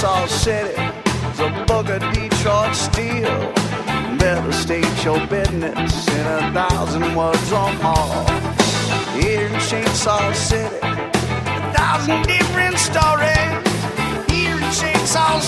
Chainsaw City is a book of Detroit steel. Better state your business in 1,000 words or more. Here in Chainsaw City, 1,000 different stories. Here in Chainsaw